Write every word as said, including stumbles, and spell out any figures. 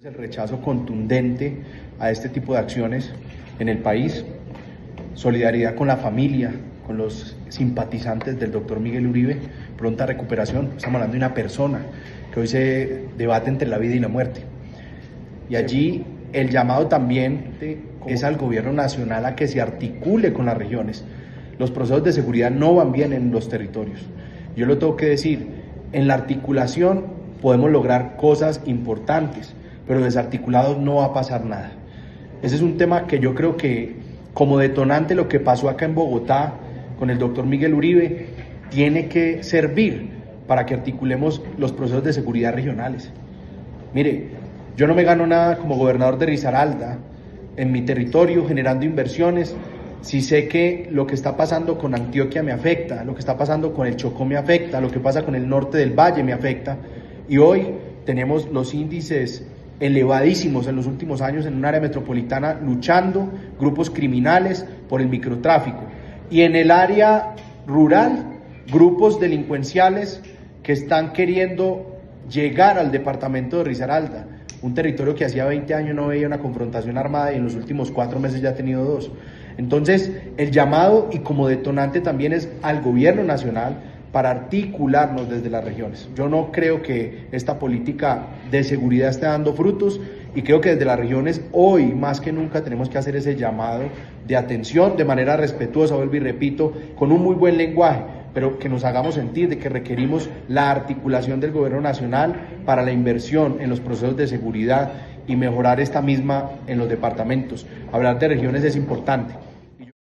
El rechazo contundente a este tipo de acciones en el país, solidaridad con la familia, con los simpatizantes del doctor Miguel Uribe, pronta recuperación. Estamos hablando de una persona que hoy se debate entre la vida y la muerte. Y allí el llamado también es al gobierno nacional a que se articule con las regiones. Los procesos de seguridad no van bien en los territorios. Yo lo tengo que decir, en la articulación podemos lograr cosas importantes, pero desarticulados no va a pasar nada. Ese es un tema que yo creo que, como detonante, lo que pasó acá en Bogotá con el doctor Miguel Uribe, tiene que servir para que articulemos los procesos de seguridad regionales. Mire, yo no me gano nada como gobernador de Risaralda, en mi territorio, generando inversiones, si sé que lo que está pasando con Antioquia me afecta, lo que está pasando con el Chocó me afecta, lo que pasa con el norte del Valle me afecta, y hoy tenemos los índices elevadísimos en los últimos años en un área metropolitana luchando grupos criminales por el microtráfico, y en el área rural grupos delincuenciales que están queriendo llegar al departamento de Risaralda, un territorio que hacía veinte años no veía una confrontación armada y en los últimos cuatro meses ya ha tenido dos. Entonces el llamado, y como detonante también, es al gobierno nacional para articularnos desde las regiones. Yo no creo que esta política de seguridad esté dando frutos, y creo que desde las regiones hoy más que nunca tenemos que hacer ese llamado de atención de manera respetuosa, vuelvo y repito, con un muy buen lenguaje, pero que nos hagamos sentir de que requerimos la articulación del gobierno nacional para la inversión en los procesos de seguridad y mejorar esta misma en los departamentos. Hablar de regiones es importante.